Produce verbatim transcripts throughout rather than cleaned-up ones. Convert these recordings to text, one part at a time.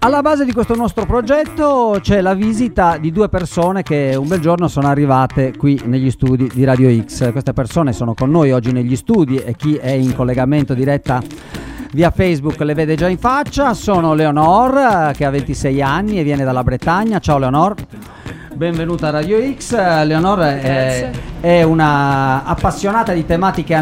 Alla base di questo nostro progetto c'è la visita di due persone che un bel giorno sono arrivate qui negli studi di Radio X. Queste persone sono con noi oggi negli studi e chi è in collegamento diretta via Facebook le vede già in faccia. Sono Leonor, che ha ventisei anni e viene dalla Bretagna. Ciao Leonor, benvenuta a Radio X. Leonor è, è una appassionata di tematiche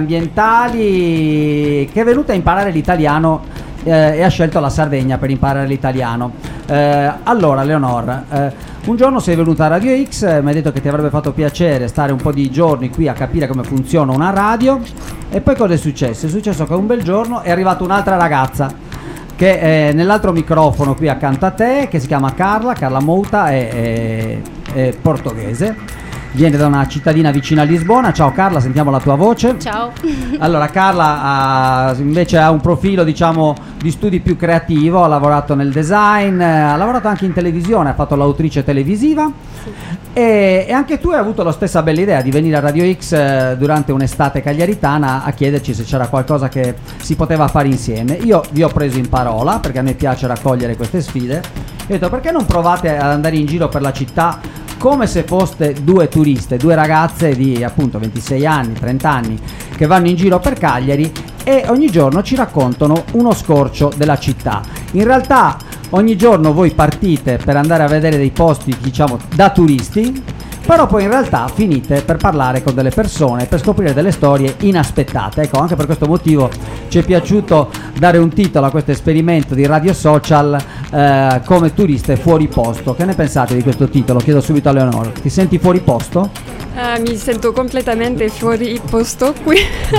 ambientali che è venuta a imparare l'italiano eh, e ha scelto la Sardegna per imparare l'italiano. Eh, allora Leonor, eh, un giorno sei venuta a Radio X, eh, mi hai detto che ti avrebbe fatto piacere stare un po' di giorni qui a capire come funziona una radio, e poi cosa è successo? È successo che un bel giorno è arrivata un'altra ragazza che è nell'altro microfono qui accanto a te, che si chiama Carla, Carla Mouta, è, è, è portoghese, viene da una cittadina vicina a Lisbona. Ciao Carla, sentiamo la tua voce. Ciao. Allora Carla ha, invece ha un profilo diciamo di studi più creativo, ha lavorato nel design, ha lavorato anche in televisione, ha fatto l'autrice televisiva. Sì. E, e anche tu hai avuto la stessa bella idea di venire a Radio X eh, durante un'estate cagliaritana a chiederci se c'era qualcosa che si poteva fare insieme. Io vi ho preso in parola perché a me piace raccogliere queste sfide. Ho detto, perché non provate ad andare in giro per la città come se foste due turiste, due ragazze di appunto ventisei anni, trenta anni, che vanno in giro per Cagliari e ogni giorno ci raccontano uno scorcio della città. In realtà ogni giorno voi partite per andare a vedere dei posti, diciamo, da turisti, però poi in realtà finite per parlare con delle persone, per scoprire delle storie inaspettate. Ecco, anche per questo motivo ci è piaciuto dare un titolo a questo esperimento di Radio Social, eh, come turiste fuori posto. Che ne pensate di questo titolo? Chiedo subito a Leonor. Ti senti fuori posto? Uh, mi sento completamente fuori posto qui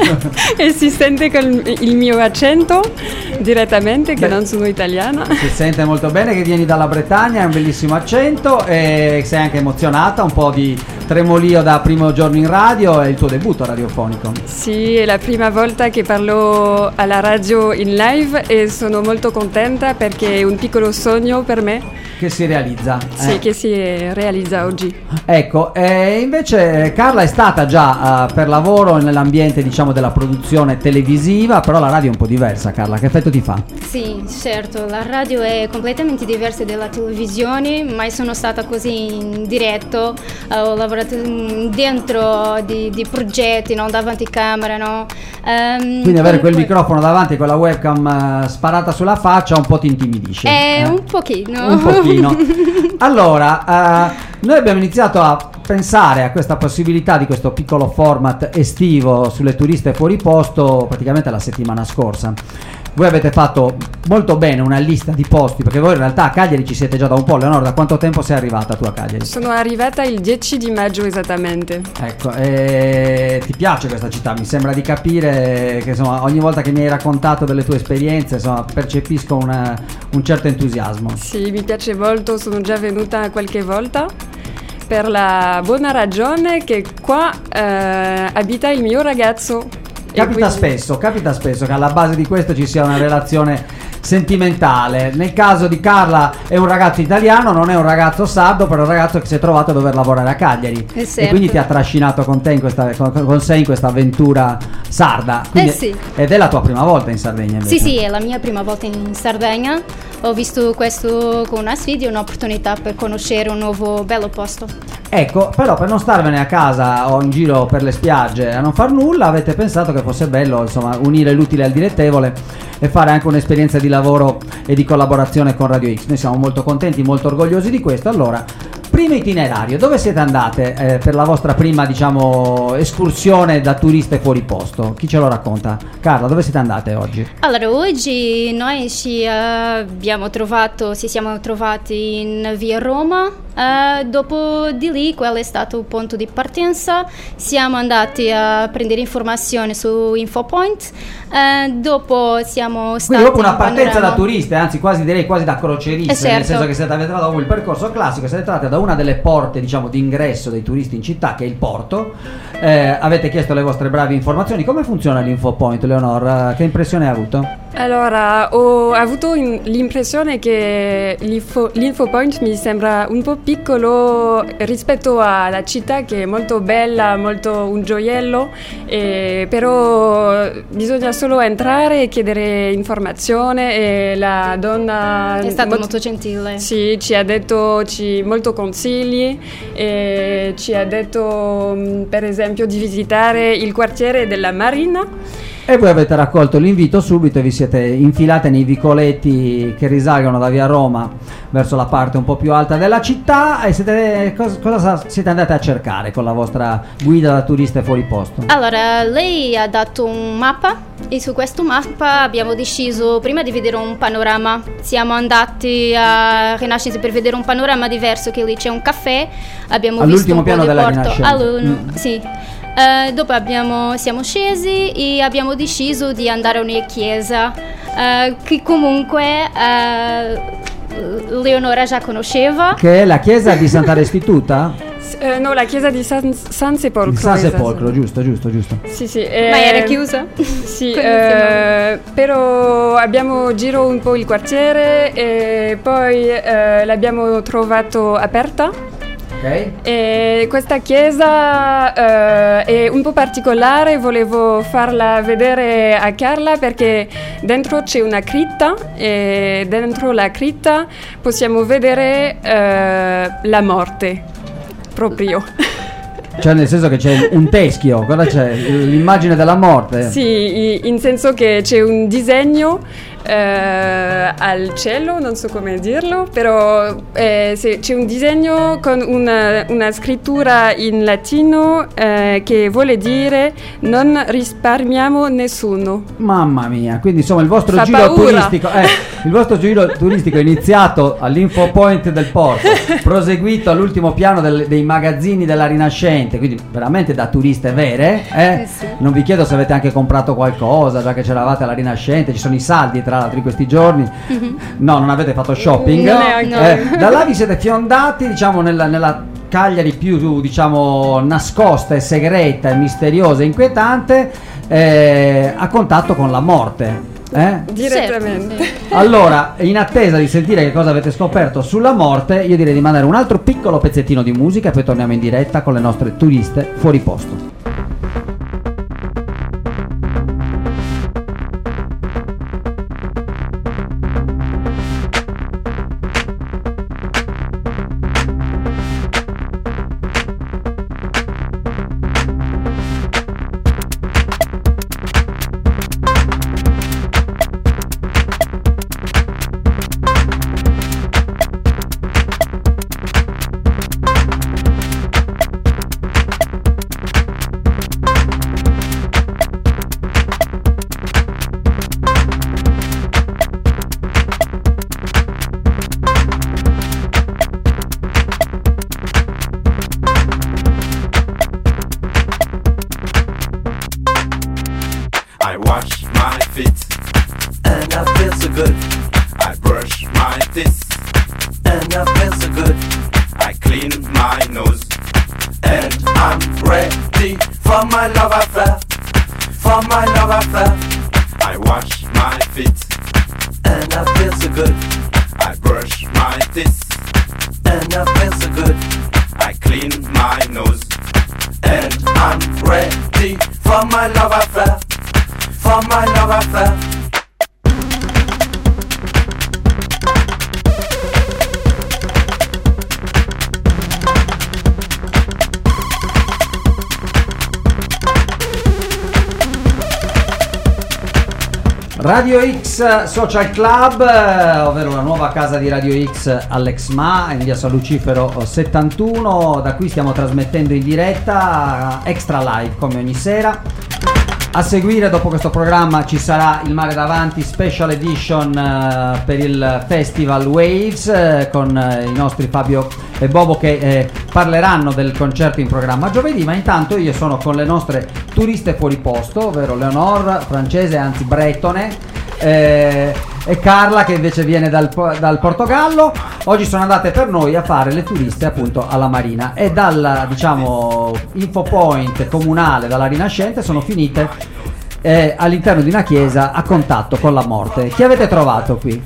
e si sente con il mio accento direttamente che Beh, non sono italiana. Si sente molto bene che vieni dalla Bretagna, è un bellissimo accento e sei anche emozionata, un po' di tremolio da primo giorno in radio. È il tuo debutto radiofonico? Sì, è la prima volta che parlo alla radio in live e sono molto contenta perché è un piccolo sogno per me che si realizza. Sì, eh. che si realizza oggi. Ecco, e invece Carla è stata già uh, per lavoro nell'ambiente diciamo della produzione televisiva, però la radio è un po' diversa. Carla, che effetto ti fa? Sì, certo, la radio è completamente diversa dalla televisione, mai sono stata così in diretto, ho lavorato dentro di, di progetti, no? Davanti a camera, no? Um, Quindi avere quel poi... microfono davanti con la webcam uh, sparata sulla faccia un po' ti intimidisce? Eh, eh? un pochino. Un pochino. Allora, uh, noi abbiamo iniziato a pensare a questa possibilità di questo piccolo format estivo sulle turiste fuori posto praticamente la settimana scorsa. Voi avete fatto molto bene una lista di posti, perché voi in realtà a Cagliari ci siete già da un po'. Leonor, da quanto tempo sei arrivata tu a Cagliari? Sono arrivata il dieci di maggio esattamente. Ecco, e ti piace questa città? Mi sembra di capire che insomma ogni volta che mi hai raccontato delle tue esperienze insomma percepisco una, un certo entusiasmo. Sì, mi piace molto, sono già venuta qualche volta per la buona ragione che qua eh, abita il mio ragazzo. Capita quindi... spesso, capita spesso che alla base di questo ci sia una relazione sentimentale. Nel caso di Carla è un ragazzo italiano, non è un ragazzo sardo, però è un ragazzo che si è trovato a dover lavorare a Cagliari eh certo. e quindi ti ha trascinato con te in questa, con, con sé in questa avventura sarda. Quindi, eh sì. Ed è la tua prima volta in Sardegna invece? Sì, sì, è la mia prima volta in Sardegna. Ho visto questo con una sfida, un'opportunità per conoscere un nuovo bello posto. Ecco, però per non starvene a casa o in giro per le spiagge a non far nulla, avete pensato che fosse bello insomma unire l'utile al dilettevole e fare anche un'esperienza di lavoro e di collaborazione con Radio X. Noi siamo molto contenti, molto orgogliosi di questo. Allora, primo itinerario, dove siete andate eh, per la vostra prima diciamo escursione da turiste fuori posto? Chi ce lo racconta? Carla, dove siete andate oggi? Allora, oggi noi ci uh, abbiamo trovato, ci siamo trovati in via Roma, uh, dopo di lì quello è stato il punto di partenza, siamo andati a prendere informazioni su Infopoint, uh, dopo siamo stati quindi dopo una partenza panorama. da turiste, anzi quasi direi quasi da crocieriste, eh certo. nel senso che siete, avete trovato il percorso classico, siete entrate da una una delle porte, diciamo, d'ingresso dei turisti in città, che è il porto. Eh, avete chiesto le vostre brave informazioni. Come funziona l'Infopoint, Leonor? Che impressione hai avuto? Allora, ho avuto in- l'impressione che l'info- l'Infopoint mi sembra un po' piccolo rispetto alla città, che è molto bella, molto un gioiello, e però bisogna solo entrare e chiedere informazione, e la donna È stata molto- molto gentile. Sì, ci ha detto ci, molto consigli, e ci ha detto mh, per esempio di visitare il quartiere della Marina. E voi avete raccolto l'invito subito e vi siete infilate nei vicoletti che risalgono da via Roma verso la parte un po' più alta della città. E siete, cosa, cosa siete andate a cercare con la vostra guida da turiste fuori posto? Allora, lei ha dato un mappa e su questo mappa abbiamo deciso prima di vedere un panorama. Siamo andati a Rinascente per vedere un panorama diverso, che lì c'è un caffè. Abbiamo All'ultimo visto un piano po' di della porto. Rinascente. All'uno, Mm. sì. Eh, dopo abbiamo, siamo scesi e abbiamo deciso di andare a una chiesa eh, che comunque eh, Leonora già conosceva. Che è la chiesa di Santa Restituta? S- eh, no, la chiesa di San, San Sepolcro. Di San esatto. Sepolcro, giusto, giusto, giusto. Sì, sì. Ma eh, era chiusa? Sì, Quando eh, però abbiamo girato un po' il quartiere e poi eh, l'abbiamo trovato aperta. Ok. E questa chiesa eh, è un po' particolare, volevo farla vedere a Carla perché dentro c'è una cripta e dentro la cripta possiamo vedere eh, la morte, proprio. Cioè, nel senso che c'è un teschio, cosa c'è? L'immagine della morte? Sì, in senso che c'è un disegno eh, al cielo, non so come dirlo, però eh, se- c'è un disegno con una, una scrittura in latino eh, che vuole dire non risparmiamo nessuno. Mamma mia, quindi insomma il vostro Fa giro paura. turistico eh, il vostro giro turistico è iniziato all'Infopoint del porto, proseguito all'ultimo piano del- dei magazzini della Rinascente, quindi veramente da turiste vere, eh? Eh sì. Non vi chiedo se avete anche comprato qualcosa, già che c'eravate alla Rinascente, ci sono i saldi tra l'altro in questi giorni. No, non avete fatto shopping. No, neanche. Eh, da là vi siete fiondati, diciamo, nella, nella Cagliari più, diciamo, nascosta e segreta e misteriosa e inquietante, eh, a contatto con la morte. Eh? Direttamente. Certo, sì. Allora, in attesa di sentire che cosa avete scoperto sulla morte, io direi di mandare un altro piccolo pezzettino di musica e poi torniamo in diretta con le nostre turiste fuori posto. I wash my feet and I feel so good. I brush my teeth and I feel so good. I clean my nose and I'm ready for my love affair. For my love affair. I wash my feet and I feel so good. I brush my teeth and I feel so good. I clean my nose and I'm ready for my love affair. For my love affair. Radio X Social Club, eh, ovvero la nuova casa di Radio X all'Exma in via San Lucifero settantuno, da cui stiamo trasmettendo in diretta Extra Live come ogni sera. A seguire, dopo questo programma, ci sarà Il Mare Davanti Special Edition eh, per il Festival Waves eh, con eh, i nostri Fabio e Bobo che eh, parleranno del concerto in programma giovedì, ma intanto io sono con le nostre turiste fuori posto, ovvero Leonor, francese, anzi bretone, eh, e Carla che invece viene dal, dal Portogallo. oggi sono andate per noi a fare le turiste appunto alla Marina e dal, diciamo, infopoint comunale, dalla Rinascente, sono finite eh, all'interno di una chiesa a contatto con la morte. Chi avete trovato qui?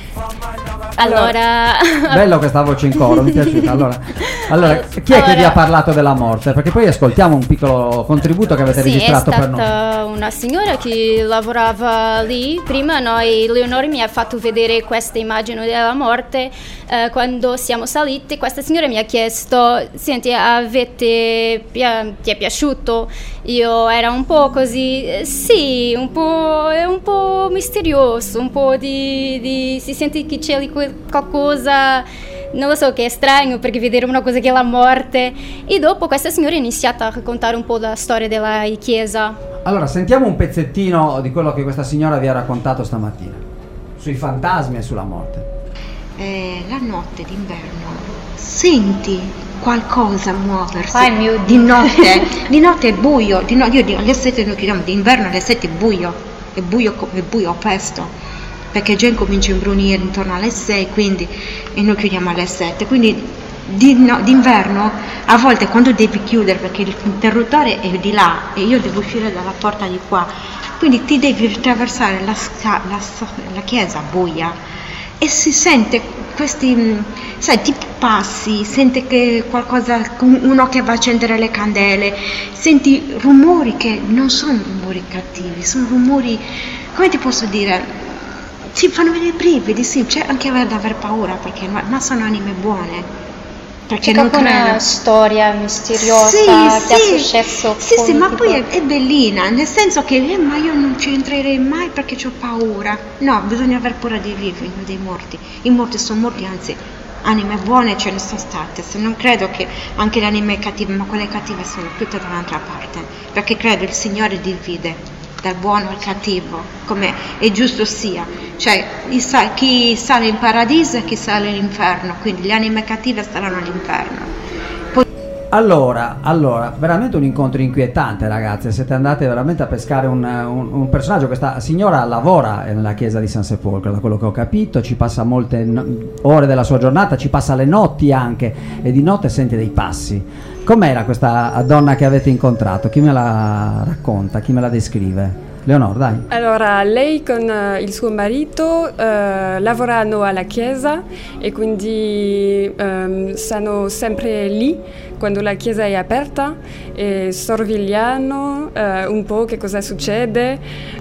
Allora, bello questa voce in coro, mi è piaciuta. Allora, allora chi è allora, che vi ha parlato della morte? Perché poi ascoltiamo un piccolo contributo che avete sì, registrato per noi. È stata una signora che lavorava lì. Prima noi, Leonore mi ha fatto vedere questa immagine della morte eh, quando siamo saliti. Questa signora mi ha chiesto: senti, avete, ti è piaciuto? Io era un po' così, eh, sì, un po', è un po' misterioso, un po' di, di si sente che c'è lì qualcosa, non lo so, che è strano, perché vedere una cosa che è la morte. E dopo questa signora ha iniziato a raccontare un po' la storia della chiesa. Allora sentiamo un pezzettino di quello che questa signora vi ha raccontato stamattina sui fantasmi e sulla morte. Eh, la notte d'inverno senti qualcosa muoversi. Ai mio Dio. Di notte, di notte è buio, di no, io dico, alle sette noi chiudiamo, d'inverno alle sette è buio, è buio, è buio presto, perché già comincia a imbrunire intorno alle sei, quindi, e noi chiudiamo alle sette, quindi di, no, d'inverno a volte quando devi chiudere, perché l'interruttore è di là e io devo uscire dalla porta di qua, quindi ti devi attraversare la, la, la chiesa buia e si sente questi, sai, tipo passi, sente che qualcosa, uno che va a accendere le candele, senti rumori che non sono rumori cattivi, sono rumori, come ti posso dire, ci fanno venire i brividi, sì, c'è anche da aver paura, perché ma sono anime buone. Perché c'è non proprio credo. Una storia misteriosa sì, che sì, è successo. Sì, sì, ma tipo... poi è, è bellina, nel senso che eh, ma io non ci entrerei mai perché ho paura. No, bisogna aver paura dei vivi, non dei morti. I morti sono morti, anzi, anime buone ce ne sono state. Se non credo che anche le anime cattive, ma quelle cattive sono tutte da un'altra parte. Perché credo il Signore divide dal buono al cattivo, come è giusto sia, cioè chi sale in paradiso e chi sale all'inferno, quindi le anime cattive saranno all'inferno. Poi... Allora, allora, veramente un incontro inquietante, ragazze, siete andate veramente a pescare un, un, un personaggio. Questa signora lavora nella chiesa di San Sepolcro, da quello che ho capito, ci passa molte no- ore della sua giornata, ci passa le notti anche, e di notte sente dei passi. Com'era questa donna che avete incontrato? Chi me la racconta? Chi me la descrive? Leonor, dai. Allora, lei con uh, il suo marito uh, lavorano alla chiesa e quindi um, stanno sempre lì quando la chiesa è aperta e sorvegliano uh, un po' che cosa succede,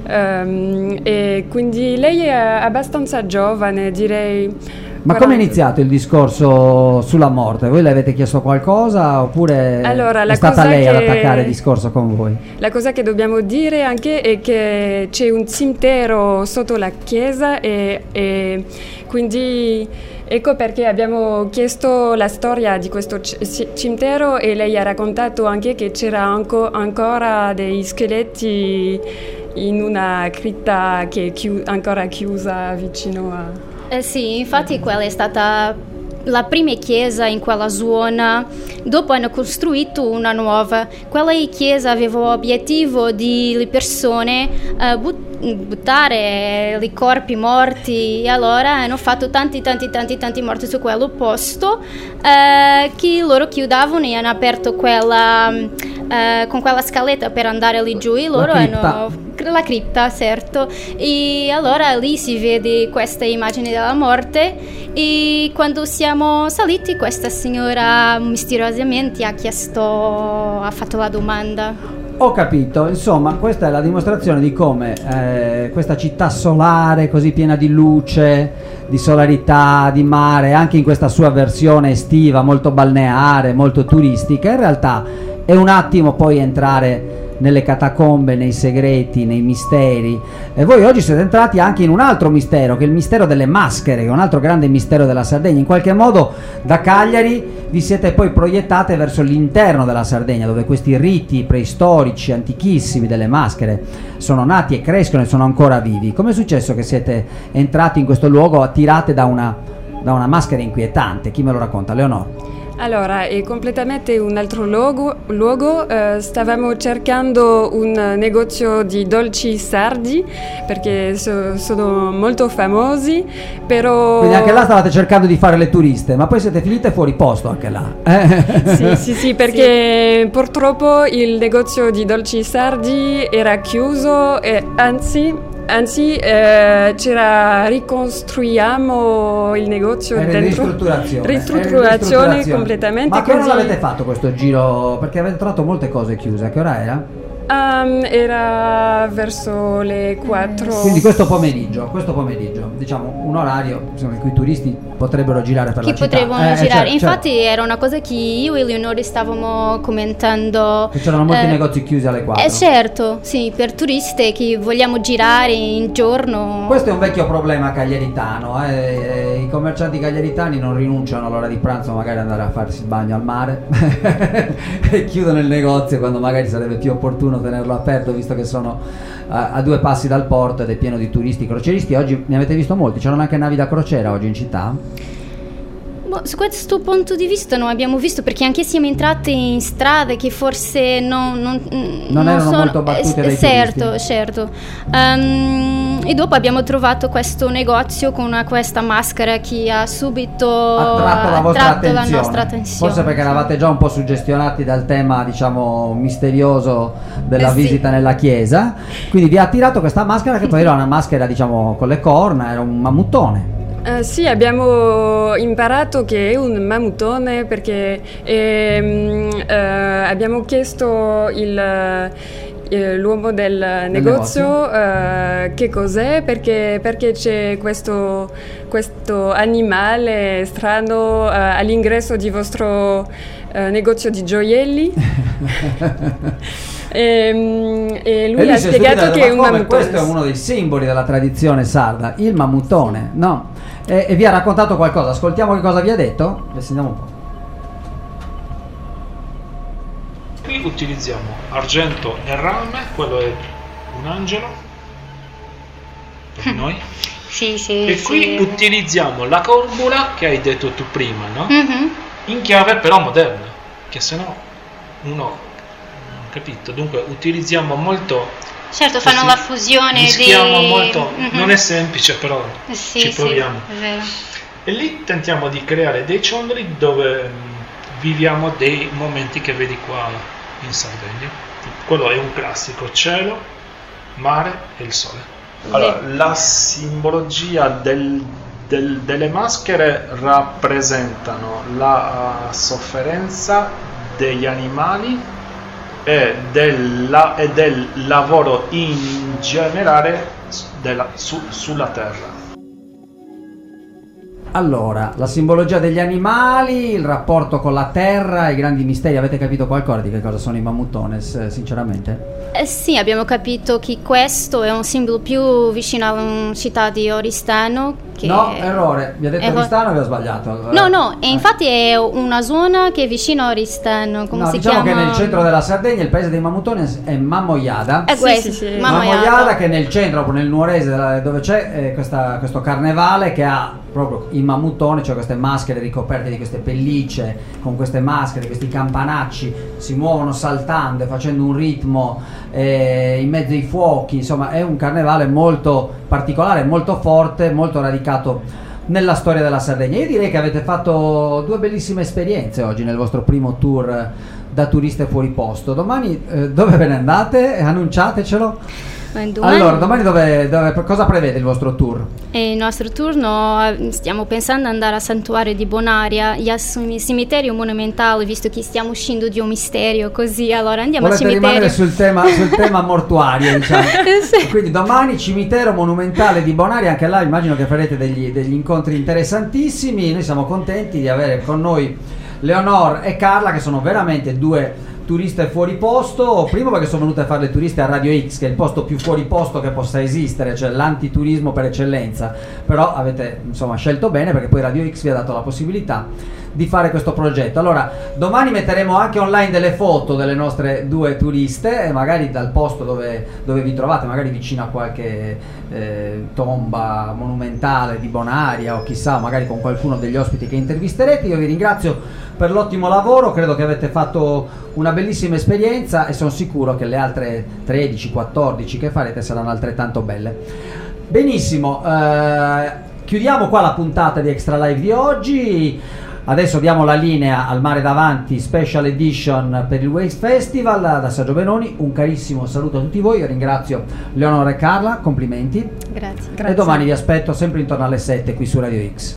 um, e quindi lei è abbastanza giovane, direi. Ma come è iniziato il discorso sulla morte? Voi le avete chiesto qualcosa oppure allora, è stata lei che... ad attaccare il discorso con voi? La cosa che dobbiamo dire anche è che c'è un cimitero sotto la chiesa e, e quindi ecco perché abbiamo chiesto la storia di questo c- cimitero e lei ha raccontato anche che c'era anco, ancora dei scheletri in una cripta che è chiu- ancora chiusa vicino a... Eh sì, infatti quella è stata la prima chiesa in quella zona. Dopo hanno costruito una nuova. Quella chiesa aveva l'obiettivo di le persone uh, but- buttare i corpi morti, e allora hanno fatto tanti tanti tanti tanti morti su quello posto, uh, che loro chiudavano e hanno aperto quella uh, con quella scaletta per andare lì giù, e loro hanno la cripta, certo, e allora lì si vede questa immagine della morte. E quando siamo saliti questa signora misteriosamente ha chiesto, ha fatto la domanda. Ho capito, insomma questa è la dimostrazione di come eh, questa città solare così piena di luce, di solarità, di mare, anche in questa sua versione estiva molto balneare, molto turistica, in realtà è un attimo poi entrare nelle catacombe, nei segreti, nei misteri. E voi oggi siete entrati anche in un altro mistero, che è il mistero delle maschere, che è un altro grande mistero della Sardegna. In qualche modo da Cagliari vi siete poi proiettate verso l'interno della Sardegna, dove questi riti preistorici, antichissimi delle maschere sono nati e crescono e sono ancora vivi. Come è successo che siete entrati in questo luogo attirate da una, da una maschera inquietante? Chi me lo racconta? Leonor? Allora, è completamente un altro luogo. luogo. Eh, stavamo cercando un negozio di dolci sardi perché so, sono molto famosi, però... Quindi anche là stavate cercando di fare le turiste, ma poi siete finite fuori posto anche là. Eh? Sì, sì, sì, perché sì. Purtroppo il negozio di dolci sardi era chiuso e anzi... Anzi, eh, c'era ricostruiamo il negozio Era dentro. Ristrutturazione. Ristrutturazione, ristrutturazione completamente. Ma a che ora così... l'avete fatto questo giro? Perché avete trovato molte cose chiuse. A che ora era? Um, era verso le quattro. Quindi questo pomeriggio, questo pomeriggio, diciamo un orario insomma, in cui i turisti potrebbero girare per che la città. potrebbero Eh, girare. certo, Infatti certo. era una cosa che io e Leonore stavamo commentando. Che c'erano molti eh, negozi chiusi alle quattro. Eh certo, sì, per turisti che vogliamo girare in giorno. Questo è un vecchio problema cagliaritano, eh. I commercianti cagliaritani non rinunciano all'ora di pranzo magari ad andare a farsi il bagno al mare e chiudono il negozio quando magari sarebbe più opportuno tenerlo aperto, visto che sono a, a due passi dal porto ed è pieno di turisti crocieristi. Oggi ne avete visto molti, c'erano anche navi da crociera oggi in città? Boh, su questo punto di vista non abbiamo visto, perché anche siamo entrati in strade che forse non, non, non, non erano sono molto battute eh, dai certo, turisti. certo. Um, e dopo abbiamo trovato questo negozio con una, questa maschera che ha subito attratto la vostra attratto attenzione. la nostra attenzione. Forse perché eravate già un po' suggestionati dal tema, diciamo, misterioso della Eh, sì. visita nella chiesa, quindi vi ha attirato questa maschera che poi era una maschera, diciamo, con le corna, era un mammutone. Uh, sì, abbiamo imparato che è un mammutone perché ehm, uh, abbiamo chiesto il, eh, l'uomo del, del negozio, negozio. Uh, che cos'è, perché, perché c'è questo, questo animale strano uh, all'ingresso di vostro uh, negozio di gioielli. E, e lui e ha spiegato che è un mammutone. Questo è uno dei simboli della tradizione sarda, il mammutone, no? E, e vi ha raccontato qualcosa, ascoltiamo che cosa vi ha detto e sentiamo un po'. Qui utilizziamo argento e rame, quello è un angelo per noi. Sì, sì, e sì. qui utilizziamo la corbula che hai detto tu prima, no? Mm-hmm. In chiave però moderna, che se no uno capito, dunque utilizziamo molto, certo, fanno la fusione mischiamo di... molto, mm-hmm. non è semplice però sì, ci proviamo, sì, è vero. E lì tentiamo di creare dei ciondoli dove viviamo dei momenti che vedi qua in Sardegna. Quello è un classico: cielo, mare e il sole. Allora, la simbologia del, del, delle maschere rappresentano la uh, sofferenza degli animali e del, la, e del lavoro in generale della, su, sulla terra. Allora, la simbologia degli animali, il rapporto con la terra, i grandi misteri. Avete capito qualcosa di che cosa sono i mammutones, sinceramente? Eh sì, abbiamo capito che questo è un simbolo più vicino alla città di Oristano. Che no, errore, vi ha detto Erro... Oristano e vi ho sbagliato. No, no, e infatti è una zona che è vicino a Oristano. Come no, si diciamo chiama? che nel centro della Sardegna il paese dei mammutones è Mamoiada. È questo, sì, sì, sì. Mamoiada, che è nel centro, nel nuorese, dove c'è eh, questa, questo carnevale che ha proprio i mammutoni, cioè queste maschere ricoperte di queste pellicce, con queste maschere, questi campanacci, si muovono saltando e facendo un ritmo eh, in mezzo ai fuochi. Insomma, è un carnevale molto particolare, molto forte, molto radicato nella storia della Sardegna. Io direi che avete fatto due bellissime esperienze oggi nel vostro primo tour da turiste fuori posto. Domani eh, dove ve ne andate? Annunciatecelo. Domani... Allora, domani dove, dove, cosa prevede il vostro tour? E il nostro turno stiamo pensando di andare al santuario di Bonaria, il cimitero monumentale, visto che stiamo uscendo di un misterio, così allora andiamo Volete al cimitero. rimanere sul tema, sul tema mortuario, diciamo. Sì. Quindi domani cimitero monumentale di Bonaria, anche là immagino che farete degli, degli incontri interessantissimi. Noi siamo contenti di avere con noi Leonor e Carla, che sono veramente due turiste fuori posto. Primo perché sono venute a fare le turiste a Radio X, che è il posto più fuori posto che possa esistere, cioè l'antiturismo per eccellenza, però avete insomma scelto bene, perché poi Radio X vi ha dato la possibilità di fare questo progetto. Allora, domani metteremo anche online delle foto delle nostre due turiste, e magari dal posto dove, dove vi trovate, magari vicino a qualche eh, tomba monumentale di Bonaria, o chissà, magari con qualcuno degli ospiti che intervisterete. Io vi ringrazio per l'ottimo lavoro, credo che avete fatto una bellissima esperienza e sono sicuro che le altre tredici quattordici che farete saranno altrettanto belle. Benissimo, eh, chiudiamo qua la puntata di Extra Live di oggi. Adesso diamo la linea al Mare Davanti Special Edition per il Waste Festival da Sergio Benoni. Un carissimo saluto a tutti voi, io ringrazio Leonora e Carla, complimenti. Grazie. E domani vi aspetto sempre intorno alle sette qui su Radio X.